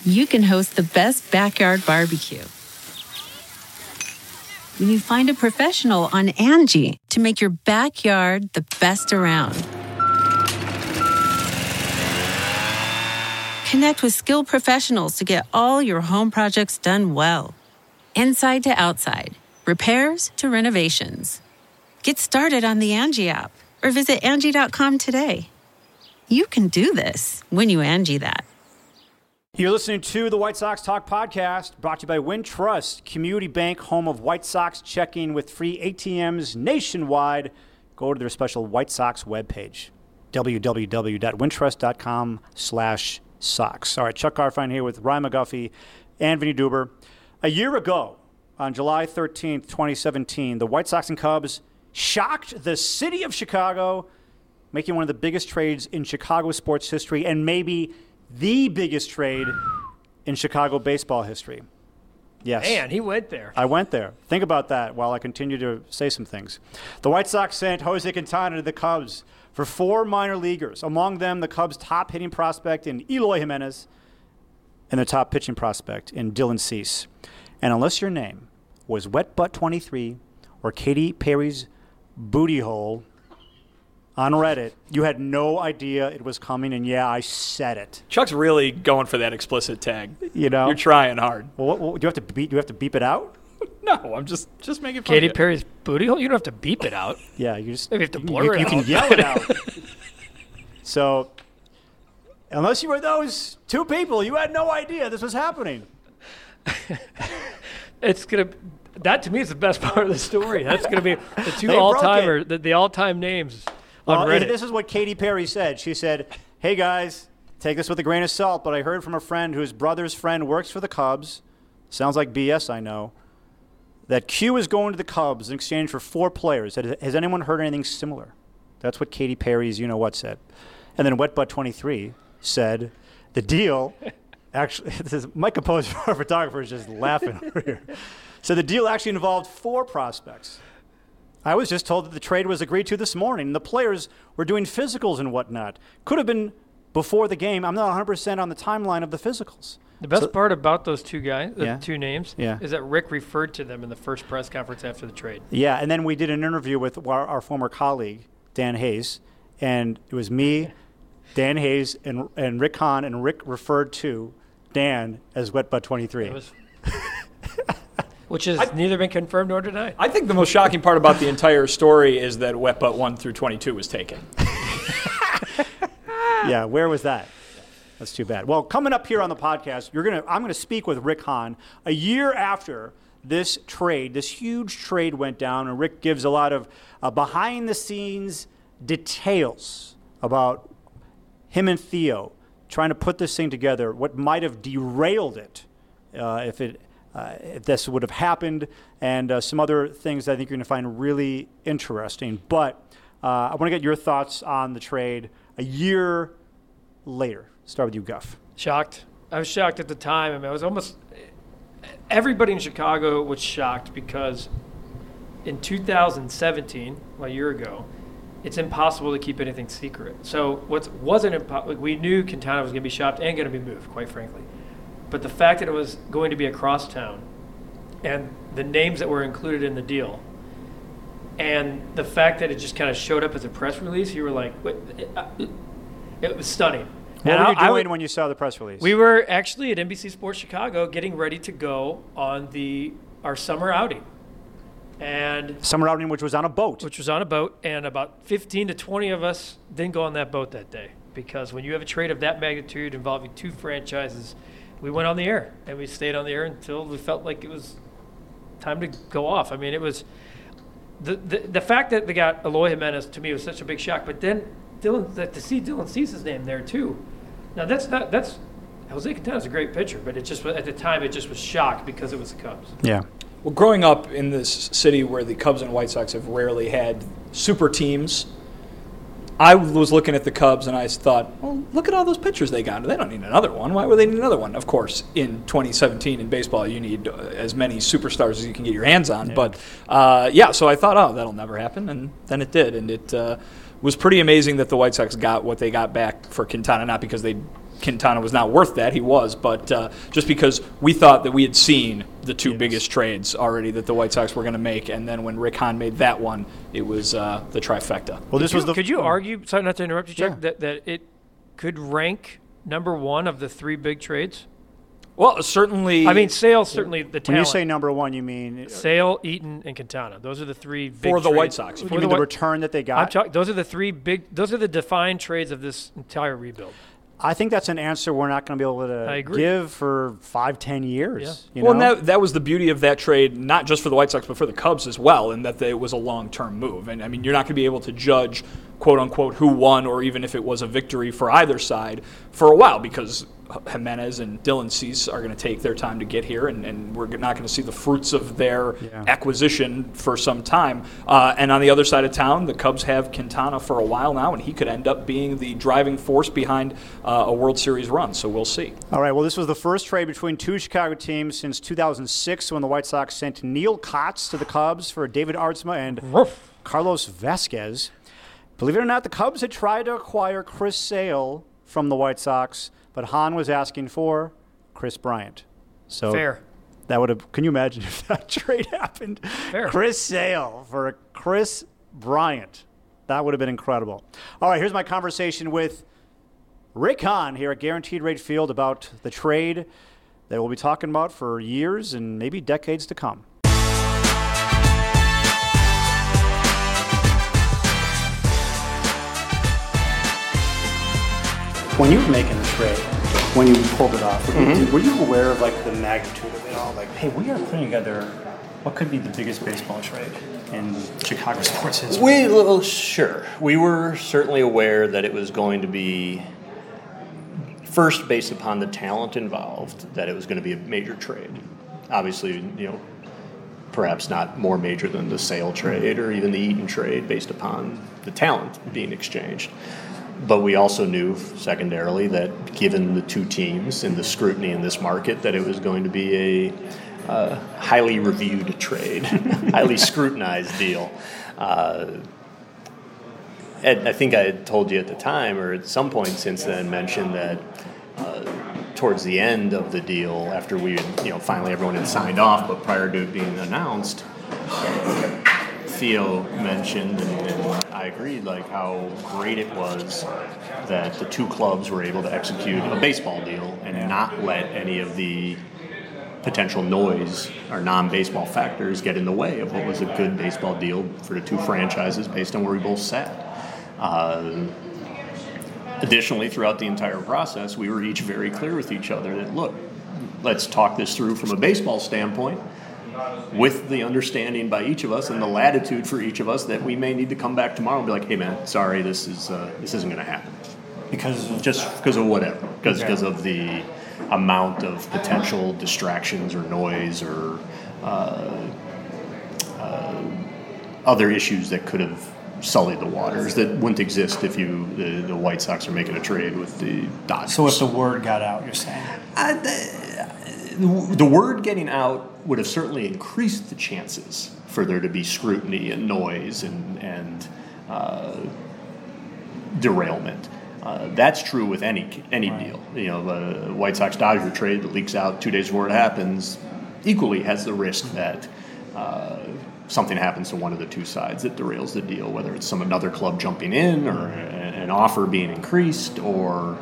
you can host the best backyard barbecue. When you find a professional on Angie to make your backyard the best around. Connect with skilled professionals to get all your home projects done well. Inside to outside, repairs to renovations. Get started on the Angie app or visit Angie.com today. You can do this when you Angie that. You're listening to the White Sox Talk Podcast, brought to you by Wintrust, Community Bank, home of White Sox checking with free ATMs nationwide. Go to their special White Sox webpage, www.wintrust.com/Sox. All right, Chuck Garfien here with Ryan McGuffey and Vinny Duber. A year ago, on July 13th, 2017, the White Sox and Cubs shocked the city of Chicago, making one of the biggest trades in Chicago sports history and maybe the biggest trade in Chicago baseball history. Yes. Man, he went there. I went there. Think about that while I continue to say some things. The White Sox sent Jose Quintana to the Cubs for 4 minor leaguers, among them the Cubs' top hitting prospect in Eloy Jimenez and their top pitching prospect in Dylan Cease. And unless your name was Wet Butt 23 or Katy Perry's Booty Hole on Reddit, you had no idea it was coming, and yeah, I said it. Chuck's really going for that explicit tag. You know, you're trying hard. Well, do you have to beep? Do you have to beep it out? No, I'm just making fun. Katy of it. Perry's booty hole. You don't have to beep it out. Yeah, you just maybe have to blur it you out. You can yell it out. So, unless you were those 2 people, you had no idea this was happening. That to me is the best part of the story. That's gonna be the 2 They all-timer, the all-time names. Well, Reddit. this is what Katy Perry said. She said, "Hey guys, take this with a grain of salt, but I heard from a friend whose brother's friend works for the Cubs. Sounds like BS, I know. That Q is going to the Cubs in exchange for 4 players. Has anyone heard anything similar?" That's what Katy Perry's you-know-what said. And then Wet Butt 23 said, the deal actually, this is Mike Capozzi, our photographer, is just laughing over here. So the deal actually involved 4 prospects. I was just told that the trade was agreed to this morning, and the players were doing physicals and whatnot. Could have been before the game. I'm not 100% on the timeline of the physicals. The best part about those 2 guys, Yeah. 2 names, Yeah. is that Rick referred to them in the first press conference after the trade. Yeah, and then we did an interview with our former colleague, Dan Hayes, and it was me, Dan Hayes, and Rick Hahn, and Rick referred to Dan as Wet Butt 23. Which has neither been confirmed nor denied. I think the most shocking part about the entire story is that Wet Butt 1 through 22 was taken. Yeah, where was that? That's too bad. Well, coming up here on the podcast, I'm gonna speak with Rick Hahn a year after this trade, this huge trade went down, and Rick gives a lot of behind-the-scenes details about him and Theo trying to put this thing together, what might have derailed it if this would have happened, and some other things that I think you're going to find really interesting. But I want to get your thoughts on the trade a year later. Start with you, Guff. Shocked. I was shocked at the time. I mean, I was almost – everybody in Chicago was shocked because in 2017, a year ago, it's impossible to keep anything secret. So what wasn't impossible – we knew Quintana was going to be shopped and going to be moved, quite frankly. But the fact that it was going to be across town and the names that were included in the deal and the fact that it just kind of showed up as a press release, you were like, it was stunning. What were you doing when you saw the press release? We were actually at NBC Sports Chicago getting ready to go on our summer outing. And summer outing, which was on a boat. And about 15 to 20 of us didn't go on that boat that day because when you have a trade of that magnitude involving 2 franchises, we went on the air, and we stayed on the air until we felt like it was time to go off. I mean, it was the fact that they got Eloy Jimenez to me was such a big shock. But then to see Dylan Cease's name there too. Now that's Jose Quintana's a great pitcher, but it just at the time it just was shock because it was the Cubs. Yeah. Well, growing up in this city where the Cubs and White Sox have rarely had super teams, I was looking at the Cubs and I thought, well, look at all those pitchers they got. They don't need another one. Why would they need another one? Of course, in 2017 in baseball, you need as many superstars as you can get your hands on. Yeah. But, so I thought, oh, that'll never happen. And then it did. And it was pretty amazing that the White Sox got what they got back for Quintana, not because they Quintana was not worth that. He was, but just because we thought that we had seen the two biggest trades already that the White Sox were going to make, and then when Rick Hahn made that one, it was the trifecta. Well, Could you argue, sorry not to interrupt you, Chuck, that it could rank number one of the three big trades? Well, certainly. I mean, Sale, certainly the talent. When you say number one, you mean Sale, Eaton, and Quintana. Those are the three big for the trades. White Sox. You mean the return that they got? Those are the three big. Those are the defined trades of this entire rebuild. I think that's an answer we're not going to be able to give for 5-10 years. Yeah. You know? And that was the beauty of that trade, not just for the White Sox, but for the Cubs as well, in that it was a long-term move. And, I mean, you're not going to be able to judge, quote-unquote, who won or even if it was a victory for either side for a while, because Jimenez and Dylan Cease are going to take their time to get here, and we're not going to see the fruits of their acquisition for some time. And on the other side of town, the Cubs have Quintana for a while now, and he could end up being the driving force behind a World Series run, so we'll see. All right, well, this was the first trade between two Chicago teams since 2006 when the White Sox sent Neil Kotz to the Cubs for David Artzma and Carlos Vasquez. Believe it or not, the Cubs had tried to acquire Chris Sale from the White Sox, but Hahn was asking for Chris Bryant. So Fair. That would have. Can you imagine if that trade happened? Fair. Chris Sale for Chris Bryant. That would have been incredible. All right, here's my conversation with Rick Hahn here at Guaranteed Rate Field about the trade that we'll be talking about for years and maybe decades to come. When you were making the trade, when you pulled it off, were you aware of like the magnitude of it all? Like, hey, we are putting together what could be the biggest baseball trade in Chicago sports history. Sure. We were certainly aware that it was going to be, first based upon the talent involved, that it was going to be a major trade. Obviously, perhaps not more major than the Sale trade or even the Eaton trade based upon the talent being exchanged. But we also knew, secondarily, that given the two teams and the scrutiny in this market, that it was going to be a highly reviewed trade, highly scrutinized deal. And I think I had told you at the time, or at some point since then, mentioned that towards the end of the deal, after we had, finally everyone had signed off, but prior to it being announced, Theo mentioned, and I agreed, like how great it was that the two clubs were able to execute a baseball deal and not let any of the potential noise or non-baseball factors get in the way of what was a good baseball deal for the two franchises based on where we both sat. Additionally, throughout the entire process, we were each very clear with each other that, look, let's talk this through from a baseball standpoint, with the understanding by each of us and the latitude for each of us that we may need to come back tomorrow and be like, hey man, sorry, this isn't going to happen. Because of whatever. Because of the amount of potential distractions or noise or other issues that could have sullied the waters that wouldn't exist if the White Sox are making a trade with the Dodgers. So if the word got out, you're saying? The word getting out would have certainly increased the chances for there to be scrutiny and noise and derailment. That's true with any deal. The White Sox-Dodger trade that leaks out 2 days before it happens equally has the risk that something happens to one of the two sides that derails the deal, whether it's another club jumping in or an offer being increased or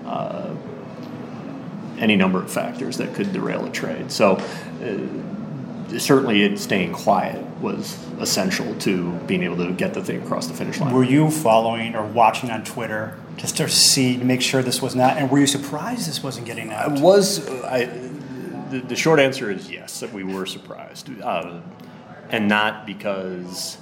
any number of factors that could derail a trade. So certainly staying quiet was essential to being able to get the thing across the finish line. Were you following or watching on Twitter just to make sure this was not, and were you surprised this wasn't getting out? The short answer is yes, that we were surprised. And not because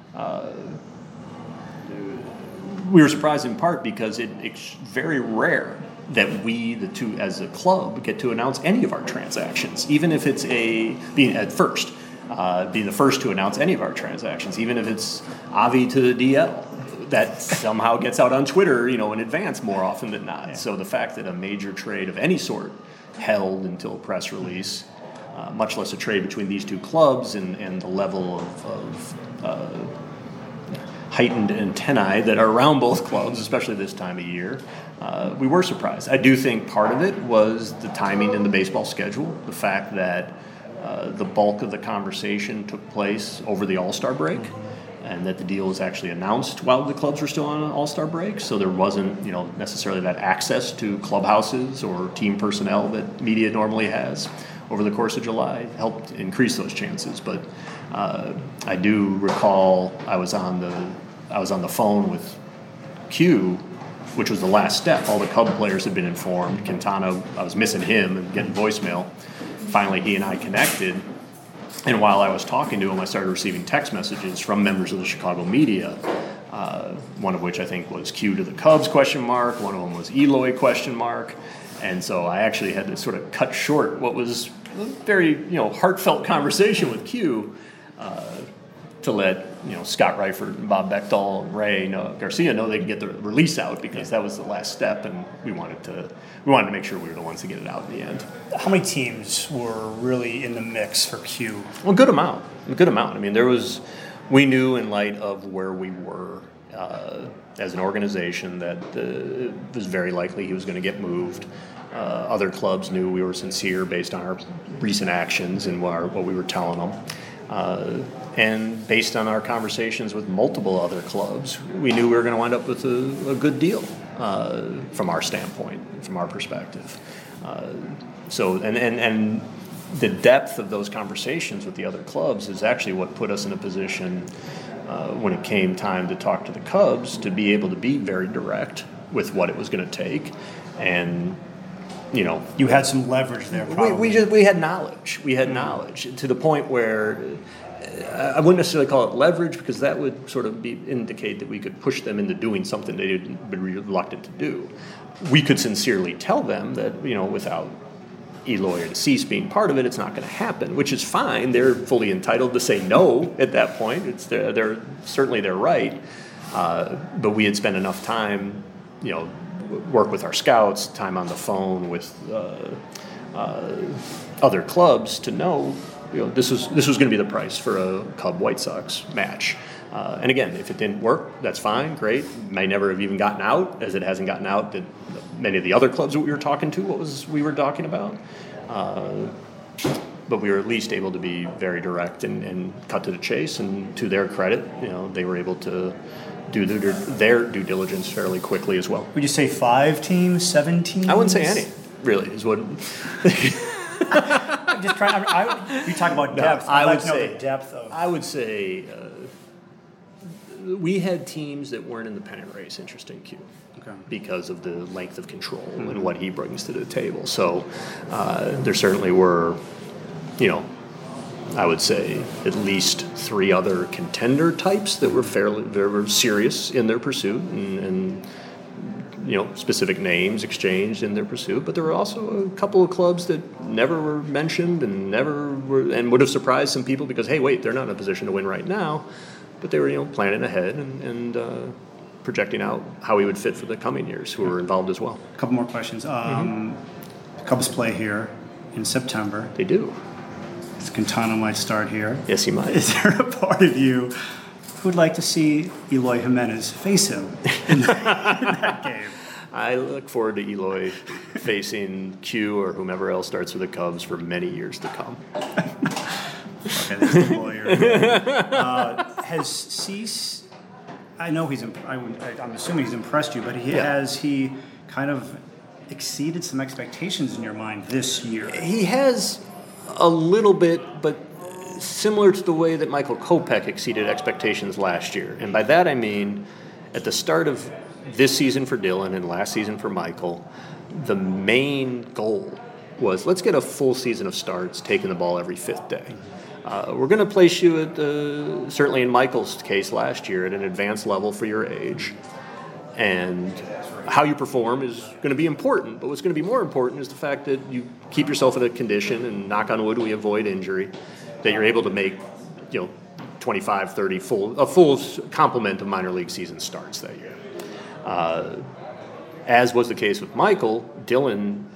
we were surprised in part because it's very rare that we, the two, as a club, get to announce any of our transactions, even if it's being the first to announce any of our transactions, even if it's Avi to the DL. That somehow gets out on Twitter, in advance more often than not. Yeah. So the fact that a major trade of any sort held until a press release, much less a trade between these two clubs and the level of heightened antennae that are around both clubs, especially this time of year, we were surprised. I do think part of it was the timing in the baseball schedule, the fact that the bulk of the conversation took place over the All-Star break, and that the deal was actually announced while the clubs were still on an All-Star break, so there wasn't, necessarily that access to clubhouses or team personnel that media normally has over the course of July. It helped increase those chances. But I do recall I was on the phone with Q, which was the last step. All the Cub players had been informed. Quintana, I was missing him and getting voicemail. Finally, he and I connected. And while I was talking to him, I started receiving text messages from members of the Chicago media, one of which I think was Q to the Cubs, ? One of them was Eloy, ? And so I actually had to sort of cut short what was a very, heartfelt conversation with Q to let, Scott Reifert and Bob Bechtel and Ray Garcia know they could get the release out, because that was the last step, and we wanted to make sure we were the ones to get it out in the end. How many teams were really in the mix for Q? Well, a good amount. I mean, we knew in light of where we were as an organization that it was very likely he was going to get moved. Other clubs knew we were sincere based on our recent actions and what we were telling them. And based on our conversations with multiple other clubs, we knew we were going to wind up with a good deal from our standpoint, from our perspective. So the depth of those conversations with the other clubs is actually what put us in a position when it came time to talk to the Cubs to be able to be very direct with what it was going to take. And you had some leverage there. Probably. We had knowledge. We had knowledge to the point where I wouldn't necessarily call it leverage, because that would sort of indicate that we could push them into doing something they'd been reluctant to do. We could sincerely tell them that without Eloy or Cease being part of it, it's not going to happen, which is fine. They're fully entitled to say no at that point. They're certainly their right. But we had spent enough time, work with our scouts, time on the phone with other clubs to know, this was going to be the price for a Cub-White Sox match. And again, if it didn't work, that's fine, great. It may never have even gotten out, as it hasn't gotten out that many of the other clubs that we were talking to, we were talking about. But we were at least able to be very direct and cut to the chase. And to their credit, they were able to do their due diligence fairly quickly as well. Would you say 5 teams, 7 teams? I wouldn't say any, really, is what... I'm just trying. You talk about depth. I would like to know the depth of. I would say we had teams that weren't in the pennant race. Interesting, Q, because of the length of control and what he brings to the table. So there certainly were, I would say at least 3 other contender types that were very serious in their pursuit and specific names exchanged in their pursuit, but there were also a couple of clubs that never were mentioned and would have surprised some people because, hey, wait, they're not in a position to win right now, but they were, planning ahead and projecting out how he would fit for the coming years, who were involved as well. A couple more questions. Cubs play here in September. They do. Quintana might start here. Yes, he might. Is there a part of you who would like to see Eloy Jimenez face him in that game? I look forward to Eloy facing Q or whomever else starts with the Cubs for many years to come. Okay, that's the lawyer. Has Cease? I know I'm assuming he's impressed you, but has he kind of exceeded some expectations in your mind this year? He has a little bit, but similar to the way that Michael Kopech exceeded expectations last year. And by that I mean, at the start of this season for Dylan and last season for Michael, the main goal was, let's get a full season of starts, taking the ball every 5th day. We're going to place you at, certainly in Michael's case last year, at an advanced level for your age. And how you perform is going to be important, but what's going to be more important is the fact that you keep yourself in a condition, and knock on wood, we avoid injury, that you're able to make, 25, 30 a full complement of minor league season starts that year. As was the case with Michael, Dylan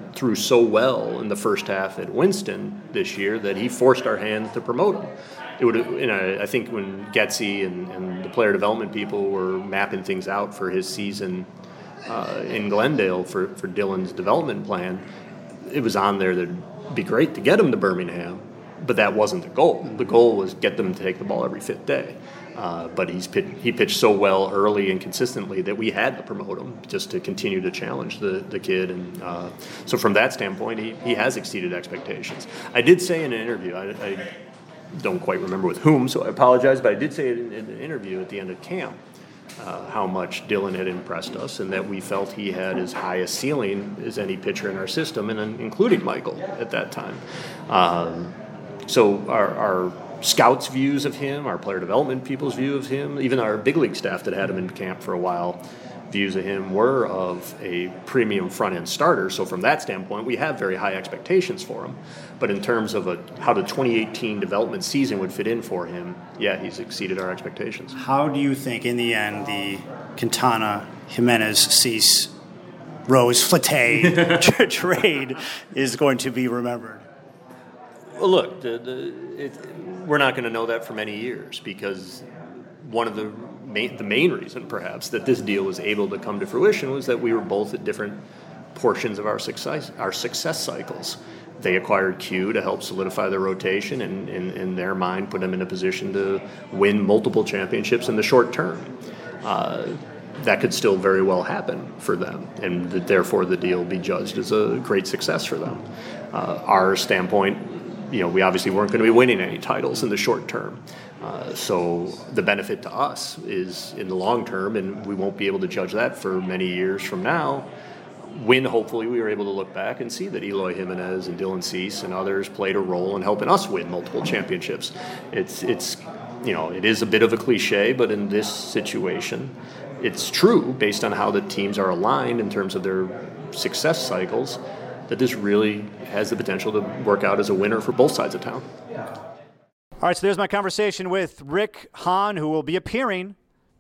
threw so well in the first half at Winston this year that he forced our hand to promote him. It would, I think when Getsy and the player development people were mapping things out for his season in Glendale for Dylan's development plan, it was on there that it'd be great to get him to Birmingham, but that wasn't the goal. The goal was get them to take the ball every fifth day. But he pitched so well early and consistently that we had to promote him just to continue to challenge the kid. And so from that standpoint, he has exceeded expectations. I did say in an interview, I don't quite remember with whom, so I apologize, but I did say it in an interview at the end of camp how much Dylan had impressed us and that we felt he had as high a ceiling as any pitcher in our system, and including Michael at that time. So our scouts' views of him, our player development people's view of him, even our big league staff that had him in camp for a while, views of him were of a premium front-end starter. So from that standpoint, we have very high expectations for him. But in terms of how the 2018 development season would fit in for him, yeah, he's exceeded our expectations. How do you think, in the end, the Quintana, Jimenez, Cease, Rose, Flatte trade is going to be remembered? Well, look, we're not going to know that for many years because one of the main reason, perhaps, that this deal was able to come to fruition was that we were both at different portions of our success cycles. They acquired Q to help solidify their rotation and, in their mind, put them in a position to win multiple championships in the short term. That could still very well happen for them, and therefore the deal be judged as a great success for them. Our standpoint, we obviously weren't going to be winning any titles in the short term. So the benefit to us is in the long term, and we won't be able to judge that for many years from now, when hopefully we were able to look back and see that Eloy Jimenez and Dylan Cease and others played a role in helping us win multiple championships. It is a bit of a cliche, but in this situation, it's true based on how the teams are aligned in terms of their success cycles, that this really has the potential to work out as a winner for both sides of town. All right, so there's my conversation with Rick Hahn, who will be appearing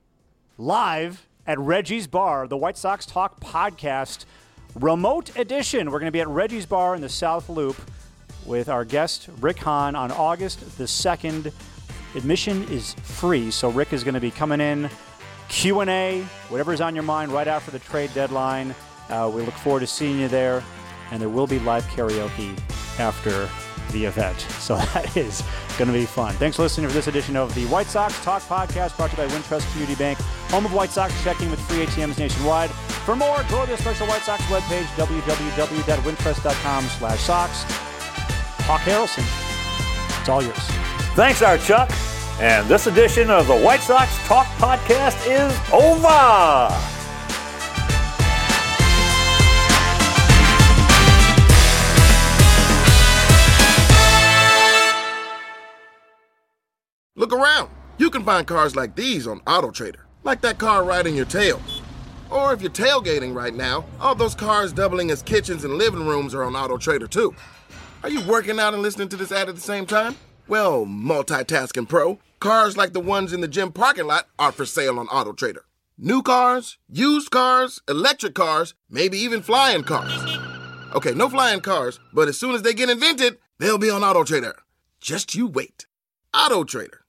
live at Reggie's Bar, the White Sox Talk podcast, remote edition. We're going to be at Reggie's Bar in the South Loop with our guest, Rick Hahn, on August the 2nd. Admission is free, so Rick is going to be coming in, Q&A, whatever's on your mind right after the trade deadline. We look forward to seeing you there, and there will be live karaoke after the event. So that is going to be fun. Thanks for listening for this edition of the White Sox Talk podcast, brought to you by Wintrust Community Bank, home of White Sox checking with free ATMs nationwide. For more, go to the special White Sox webpage, www.wintrust.com/Sox. Hawk Harrelson, it's all yours. Thanks, Art Chuck. And this edition of the White Sox Talk podcast is over. Look around. You can find cars like these on AutoTrader, like that car riding your tail. Or if you're tailgating right now, all those cars doubling as kitchens and living rooms are on AutoTrader too. Are you working out and listening to this ad at the same time? Well, multitasking pro, cars like the ones in the gym parking lot are for sale on AutoTrader. New cars, used cars, electric cars, maybe even flying cars. Okay, no flying cars, but as soon as they get invented, they'll be on AutoTrader. Just you wait. AutoTrader.